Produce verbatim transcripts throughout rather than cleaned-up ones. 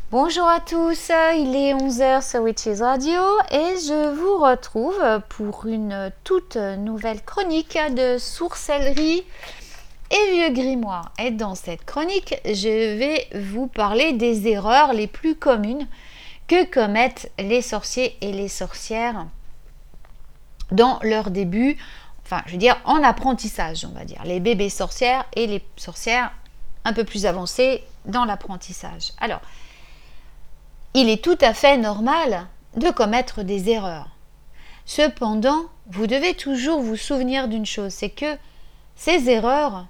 Bonjour à tous, il est onze heures sur Witches Radio et je vous retrouve pour une toute nouvelle chronique de sorcellerie et vieux grimoire. Et dans cette chronique, je vais vous parler des erreurs les plus communes que commettent les sorciers et les sorcières dans leur début, enfin je veux dire en apprentissage, on va dire, les bébés sorcières et les sorcières un peu plus avancées dans l'apprentissage. Alors, il est tout à fait normal de commettre des erreurs. Cependant, vous devez toujours vous souvenir d'une chose, c'est que ces erreurs,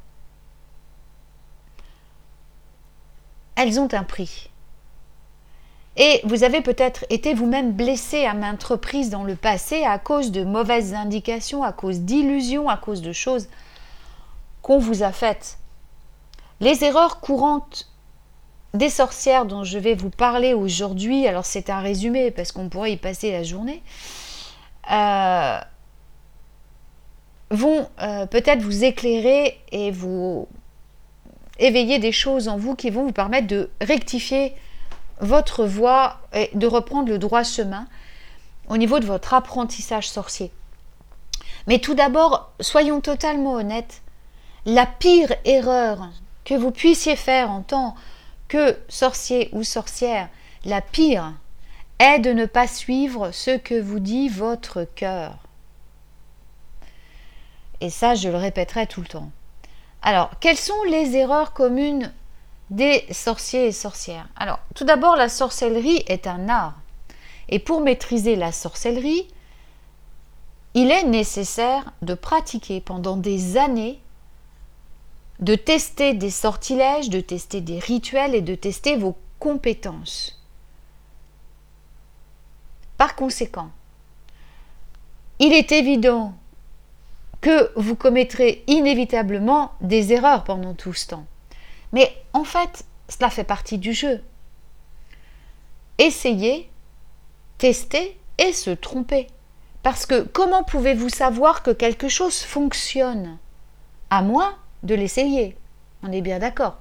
elles ont un prix. Et vous avez peut-être été vous-même blessé à maintes reprises dans le passé à cause de mauvaises indications, à cause d'illusions, à cause de choses qu'on vous a faites. Les erreurs courantes des sorcières dont je vais vous parler aujourd'hui, alors c'est un résumé parce qu'on pourrait y passer la journée, euh, vont euh, peut-être vous éclairer et vous éveiller des choses en vous qui vont vous permettre de rectifier votre voie et de reprendre le droit chemin au niveau de votre apprentissage sorcier. Mais tout d'abord, soyons totalement honnêtes, la pire erreur que vous puissiez faire en tant que sorcier ou sorcière, la pire est de ne pas suivre ce que vous dit votre cœur. Et ça, je le répéterai tout le temps. Alors, quelles sont les erreurs communes des sorciers et sorcières? Alors, tout d'abord, la sorcellerie est un art. Et pour maîtriser la sorcellerie, il est nécessaire de pratiquer pendant des années, de tester des sortilèges, de tester des rituels et de tester vos compétences. Par conséquent, il est évident que vous commettrez inévitablement des erreurs pendant tout ce temps. Mais en fait, cela fait partie du jeu. Essayez, testez et se tromper. Parce que comment pouvez-vous savoir que quelque chose fonctionne? À moins de l'essayer. On est bien d'accord.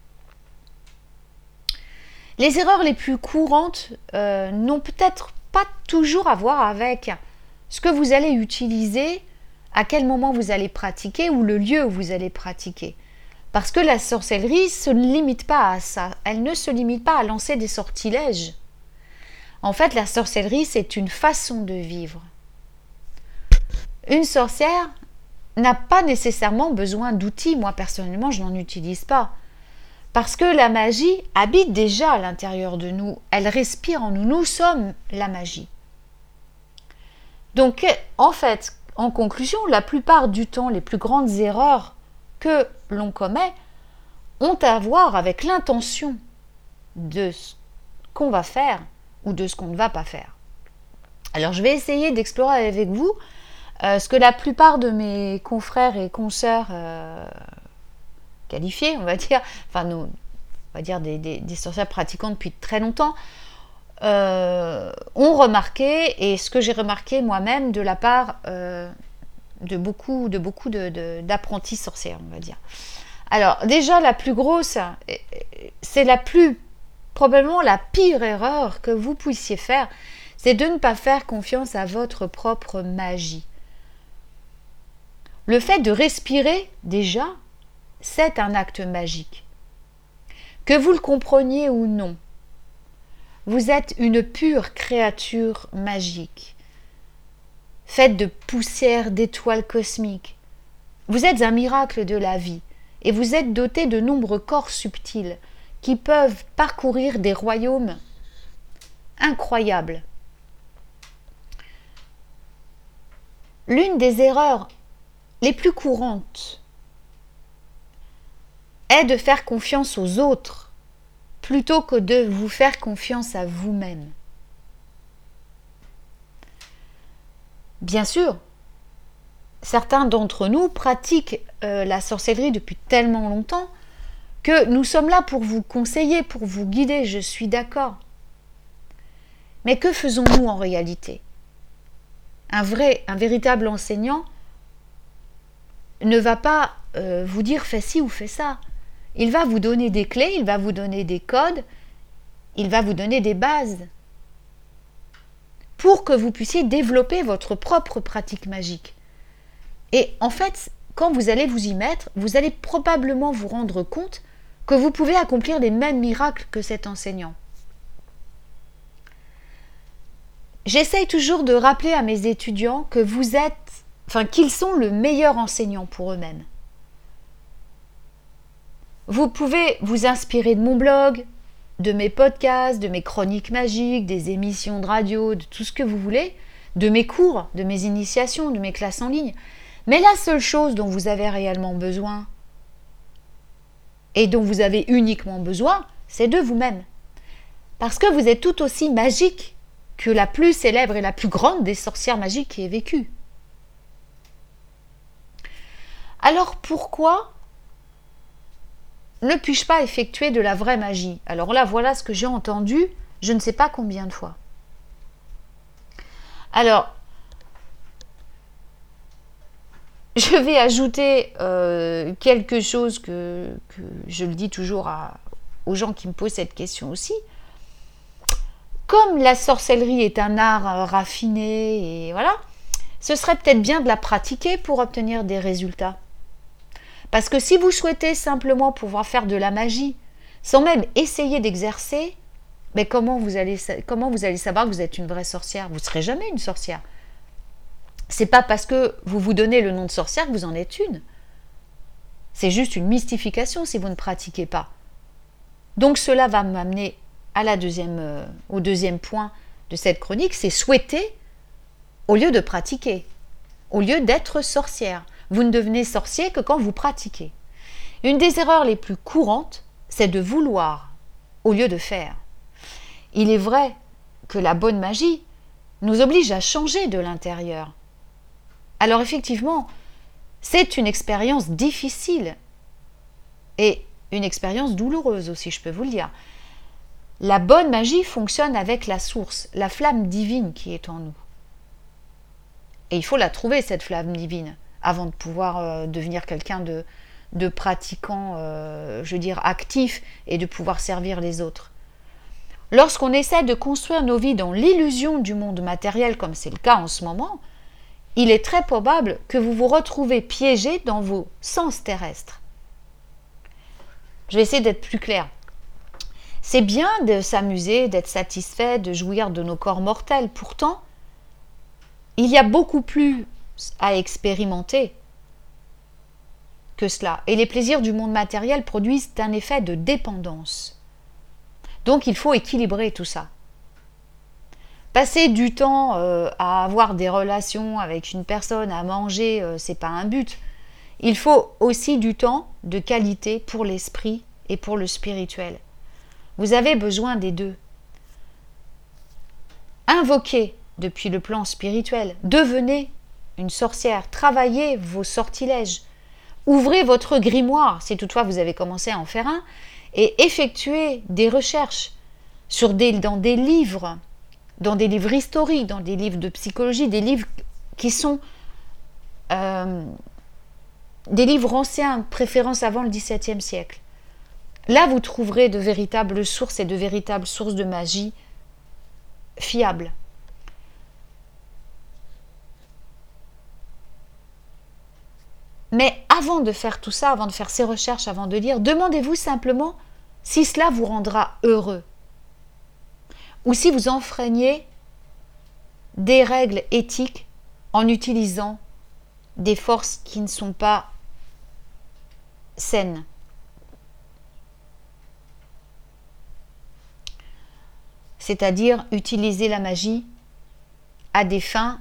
Les erreurs les plus courantes euh, n'ont peut-être pas toujours à voir avec ce que vous allez utiliser, à quel moment vous allez pratiquer ou le lieu où vous allez pratiquer. Parce que la sorcellerie se limite pas à ça. Elle ne se limite pas à lancer des sortilèges. En fait, la sorcellerie, c'est une façon de vivre. Une sorcière n'a pas nécessairement besoin d'outils. Moi, personnellement, je n'en utilise pas. Parce que la magie habite déjà à l'intérieur de nous. Elle respire en nous. Nous sommes la magie. Donc, en fait, en conclusion, la plupart du temps, les plus grandes erreurs que l'on commet ont à voir avec l'intention de ce qu'on va faire ou de ce qu'on ne va pas faire. Alors, je vais essayer d'explorer avec vous Euh, ce que la plupart de mes confrères et consoeurs euh, qualifiés, on va dire, enfin nous, on va dire des, des, des sorcières pratiquantes depuis très longtemps, euh, ont remarqué, et ce que j'ai remarqué moi-même de la part euh, de beaucoup, de beaucoup de, de, d'apprentis sorcières, on va dire. Alors déjà la plus grosse, c'est la plus probablement la pire erreur que vous puissiez faire, c'est de ne pas faire confiance à votre propre magie. Le fait de respirer, déjà, c'est un acte magique. Que vous le compreniez ou non, vous êtes une pure créature magique, faite de poussière d'étoiles cosmiques. Vous êtes un miracle de la vie et vous êtes doté de nombreux corps subtils qui peuvent parcourir des royaumes incroyables. L'une des erreurs les plus courantes est de faire confiance aux autres plutôt que de vous faire confiance à vous-même. Bien sûr, certains d'entre nous pratiquent euh, la sorcellerie depuis tellement longtemps que nous sommes là pour vous conseiller, pour vous guider, je suis d'accord. Mais que faisons-nous en réalité? Un vrai, un véritable enseignant ne va pas euh, vous dire fais ci ou fais ça. Il va vous donner des clés, il va vous donner des codes il va vous donner des bases pour que vous puissiez développer votre propre pratique magique. Et en fait, quand vous allez vous y mettre, vous allez probablement vous rendre compte que vous pouvez accomplir les mêmes miracles que cet enseignant. J'essaye toujours de rappeler à mes étudiants que vous êtes, enfin qu'ils sont le meilleur enseignant pour eux-mêmes. Vous pouvez vous inspirer de mon blog, de mes podcasts, de mes chroniques magiques, des émissions de radio, de tout ce que vous voulez, de mes cours, de mes initiations, de mes classes en ligne. Mais la seule chose dont vous avez réellement besoin et dont vous avez uniquement besoin, c'est de vous-même. Parce que vous êtes tout aussi magique que la plus célèbre et la plus grande des sorcières magiques qui ait vécu. Alors pourquoi ne puis-je pas effectuer de la vraie magie? Alors là, voilà ce que j'ai entendu, je ne sais pas combien de fois. Alors, je vais ajouter euh, quelque chose que, que je le dis toujours à, aux gens qui me posent cette question aussi. Comme la sorcellerie est un art euh, raffiné, et voilà, ce serait peut-être bien de la pratiquer pour obtenir des résultats. Parce que si vous souhaitez simplement pouvoir faire de la magie, sans même essayer d'exercer, mais comment vous allez, comment vous allez savoir que vous êtes une vraie sorcière? Vous ne serez jamais une sorcière. C'est pas parce que vous vous donnez le nom de sorcière que vous en êtes une. C'est juste une mystification si vous ne pratiquez pas. Donc cela va m'amener à la deuxième, euh, au deuxième point de cette chronique, c'est souhaiter au lieu de pratiquer, au lieu d'être sorcière. Vous ne devenez sorcier que quand vous pratiquez. Une des erreurs les plus courantes, c'est de vouloir au lieu de faire. Il est vrai que la bonne magie nous oblige à changer de l'intérieur. Alors effectivement, c'est une expérience difficile et une expérience douloureuse aussi, je peux vous le dire. La bonne magie fonctionne avec la source, la flamme divine qui est en nous. Et il faut la trouver, cette flamme divine, avant de pouvoir euh, devenir quelqu'un de, de pratiquant, euh, je veux dire, actif et de pouvoir servir les autres. Lorsqu'on essaie de construire nos vies dans l'illusion du monde matériel, comme c'est le cas en ce moment, il est très probable que vous vous retrouvez piégé dans vos sens terrestres. Je vais essayer d'être plus claire. C'est bien de s'amuser, d'être satisfait, de jouir de nos corps mortels. Pourtant, il y a beaucoup plus à expérimenter que cela. Et les plaisirs du monde matériel produisent un effet de dépendance. Donc il faut équilibrer tout ça. Passer du temps euh, à avoir des relations avec une personne, à manger, euh, c'est pas un but. Il faut aussi du temps de qualité pour l'esprit et pour le spirituel. Vous avez besoin des deux. Invoquez depuis le plan spirituel. Devenez une sorcière. Travaillez vos sortilèges. Ouvrez votre grimoire, si toutefois vous avez commencé à en faire un, et effectuez des recherches sur des, dans des livres, dans des livres historiques, dans des livres de psychologie, des livres qui sont euh, des livres anciens, préférence avant le dix-septième siècle. Là, vous trouverez de véritables sources et de véritables sources de magie fiables. Mais avant de faire tout ça, avant de faire ces recherches, avant de lire, demandez-vous simplement si cela vous rendra heureux. Ou si vous enfreignez des règles éthiques en utilisant des forces qui ne sont pas saines. C'est-à-dire utiliser la magie à des fins,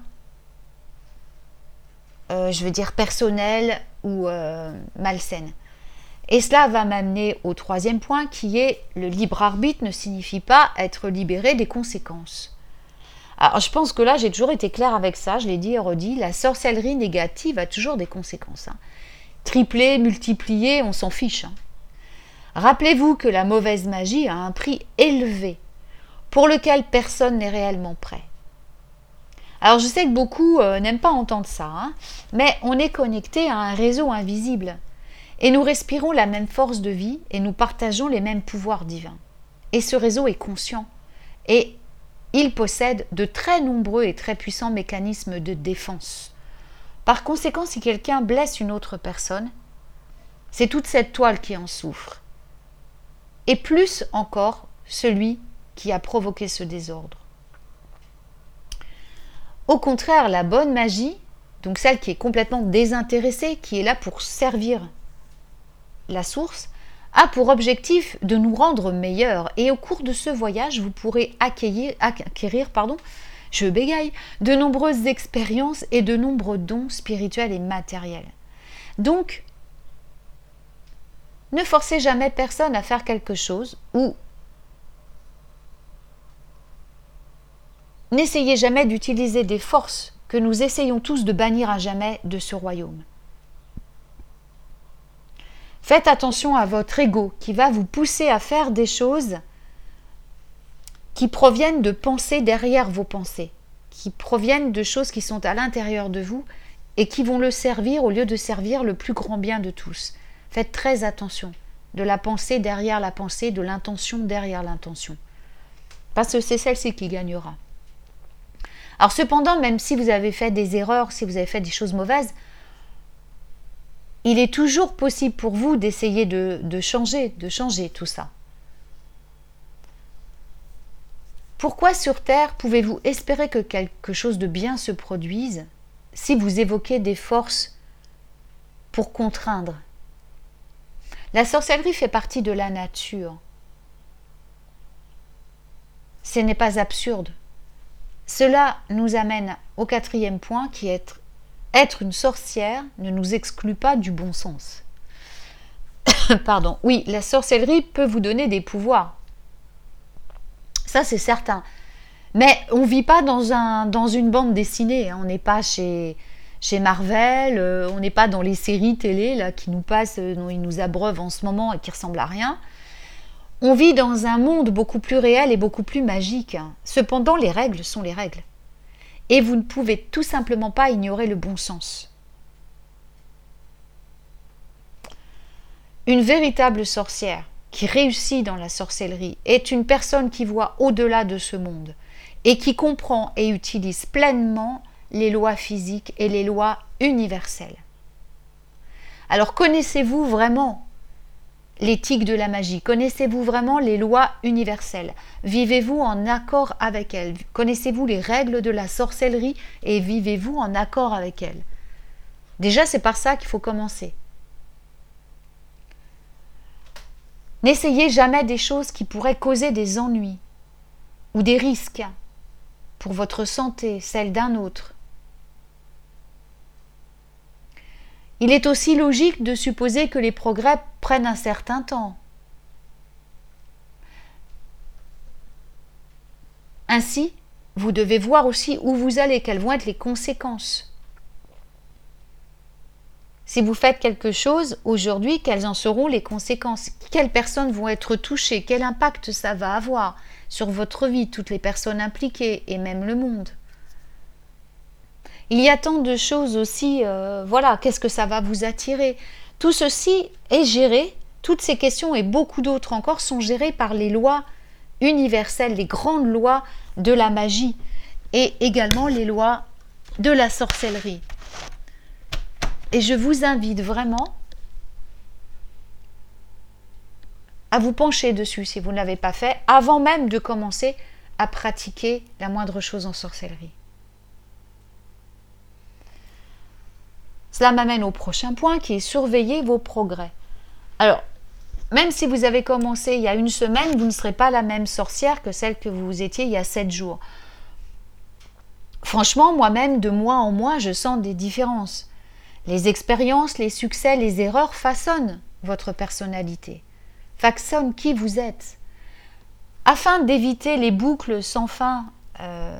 euh, je veux dire, personnelles ou euh, malsaines. Et cela va m'amener au troisième point qui est le libre arbitre ne signifie pas être libéré des conséquences. Alors je pense que là j'ai toujours été claire avec ça, je l'ai dit et redit, la sorcellerie négative a toujours des conséquences. Hein. Tripler, multiplier, on s'en fiche. Hein. Rappelez-vous que la mauvaise magie a un prix élevé pour lequel personne n'est réellement prêt. Alors je sais que beaucoup euh, n'aiment pas entendre ça, hein, mais on est connecté à un réseau invisible et nous respirons la même force de vie et nous partageons les mêmes pouvoirs divins. Et ce réseau est conscient. Et il possède de très nombreux et très puissants mécanismes de défense. Par conséquent, si quelqu'un blesse une autre personne, c'est toute cette toile qui en souffre. Et plus encore, celui qui a provoqué ce désordre. Au contraire, la bonne magie, donc celle qui est complètement désintéressée, qui est là pour servir la source, a pour objectif de nous rendre meilleurs. Et au cours de ce voyage, vous pourrez acquérir, acquérir pardon, je bégaye, de nombreuses expériences et de nombreux dons spirituels et matériels. Donc, ne forcez jamais personne à faire quelque chose ou n'essayez jamais d'utiliser des forces que nous essayons tous de bannir à jamais de ce royaume. Faites attention à votre ego qui va vous pousser à faire des choses qui proviennent de pensées derrière vos pensées, qui proviennent de choses qui sont à l'intérieur de vous et qui vont le servir au lieu de servir le plus grand bien de tous. Faites très attention de la pensée derrière la pensée, de l'intention derrière l'intention. Parce que c'est celle-ci qui gagnera. Alors cependant, même si vous avez fait des erreurs, si vous avez fait des choses mauvaises, il est toujours possible pour vous d'essayer de, de changer, de changer tout ça. Pourquoi sur Terre pouvez-vous espérer que quelque chose de bien se produise si vous évoquez des forces pour contraindre? La sorcellerie fait partie de la nature. Ce n'est pas absurde. Cela nous amène au quatrième point qui est être, être une sorcière ne nous exclut pas du bon sens. Pardon. Oui, la sorcellerie peut vous donner des pouvoirs. Ça, c'est certain. Mais on ne vit pas dans, un, dans une bande dessinée. Hein. On n'est pas chez, chez Marvel, euh, on n'est pas dans les séries télé là, qui nous passent, euh, dont ils nous abreuvent en ce moment et qui ressemblent à rien. On vit dans un monde beaucoup plus réel et beaucoup plus magique. Cependant, les règles sont les règles. Et vous ne pouvez tout simplement pas ignorer le bon sens. Une véritable sorcière qui réussit dans la sorcellerie est une personne qui voit au-delà de ce monde et qui comprend et utilise pleinement les lois physiques et les lois universelles. Alors connaissez-vous vraiment l'éthique de la magie? Connaissez-vous vraiment les lois universelles? Vivez-vous en accord avec elles? Connaissez-vous les règles de la sorcellerie et vivez-vous en accord avec elles? Déjà, c'est par ça qu'il faut commencer. N'essayez jamais des choses qui pourraient causer des ennuis ou des risques pour votre santé, celle d'un autre. Il est aussi logique de supposer que les progrès prennent un certain temps. Ainsi, vous devez voir aussi où vous allez, quelles vont être les conséquences. Si vous faites quelque chose aujourd'hui, quelles en seront les conséquences? Quelles personnes vont être touchées? Quel impact ça va avoir sur votre vie, toutes les personnes impliquées et même le monde? Il y a tant de choses aussi, euh, voilà, qu'est-ce que ça va vous attirer? Tout ceci est géré, toutes ces questions et beaucoup d'autres encore sont gérées par les lois universelles, les grandes lois de la magie et également les lois de la sorcellerie. Et je vous invite vraiment à vous pencher dessus si vous ne l'avez pas fait, avant même de commencer à pratiquer la moindre chose en sorcellerie. Cela m'amène au prochain point qui est surveiller vos progrès. Alors, même si vous avez commencé il y a une semaine, vous ne serez pas la même sorcière que celle que vous étiez il y a sept jours. Franchement, moi-même, de mois en mois, je sens des différences. Les expériences, les succès, les erreurs façonnent votre personnalité, façonnent qui vous êtes. Afin d'éviter les boucles sans fin, euh,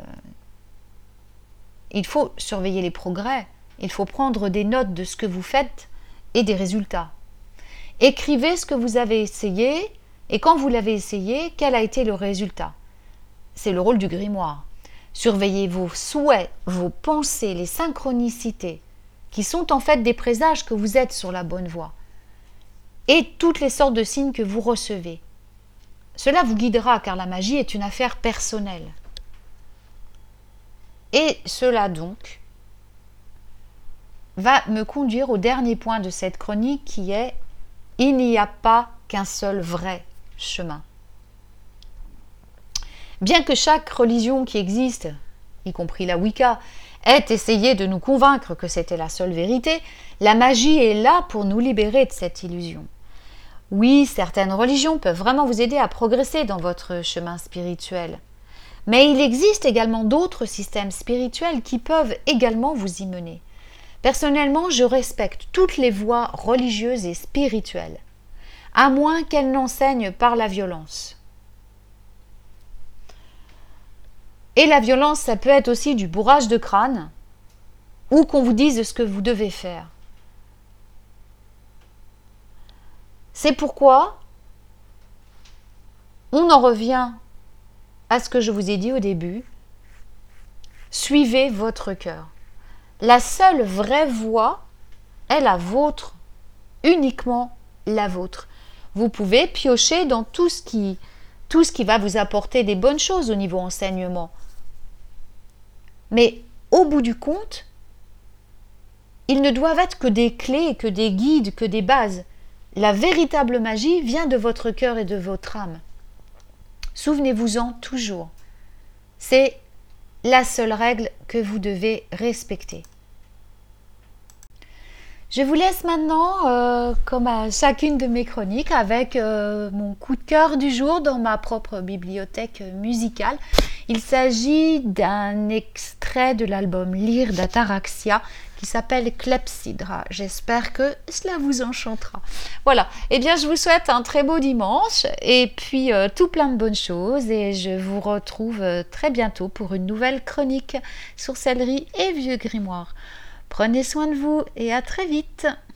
il faut surveiller les progrès. Il faut prendre des notes de ce que vous faites et des résultats. Écrivez ce que vous avez essayé et quand vous l'avez essayé, quel a été le résultat. C'est le rôle du grimoire. Surveillez vos souhaits, vos pensées, les synchronicités, qui sont en fait des présages que vous êtes sur la bonne voie, et toutes les sortes de signes que vous recevez. Cela vous guidera car la magie est une affaire personnelle. Et cela donc va me conduire au dernier point de cette chronique qui est « Il n'y a pas qu'un seul vrai chemin ». Bien que chaque religion qui existe, y compris la Wicca, ait essayé de nous convaincre que c'était la seule vérité, la magie est là pour nous libérer de cette illusion. Oui, certaines religions peuvent vraiment vous aider à progresser dans votre chemin spirituel. Mais il existe également d'autres systèmes spirituels qui peuvent également vous y mener. Personnellement, je respecte toutes les voies religieuses et spirituelles, à moins qu'elles n'enseignent par la violence. Et la violence, ça peut être aussi du bourrage de crâne, ou qu'on vous dise ce que vous devez faire. C'est pourquoi on en revient à ce que je vous ai dit au début. Suivez votre cœur. La seule vraie voie est la vôtre, uniquement la vôtre. Vous pouvez piocher dans tout ce qui, tout ce qui va vous apporter des bonnes choses au niveau enseignement. Mais au bout du compte, ils ne doivent être que des clés, que des guides, que des bases. La véritable magie vient de votre cœur et de votre âme. Souvenez-vous-en toujours. C'est la seule règle que vous devez respecter. Je vous laisse maintenant, euh, comme à chacune de mes chroniques, avec euh, mon coup de cœur du jour dans ma propre bibliothèque musicale. Il s'agit d'un extrait de l'album Lyre d'Ataraxia qui s'appelle Clepsydra. J'espère que cela vous enchantera. Voilà, eh bien je vous souhaite un très beau dimanche et puis euh, tout plein de bonnes choses et je vous retrouve euh, très bientôt pour une nouvelle chronique sorcellerie et vieux grimoire. Prenez soin de vous et à très vite.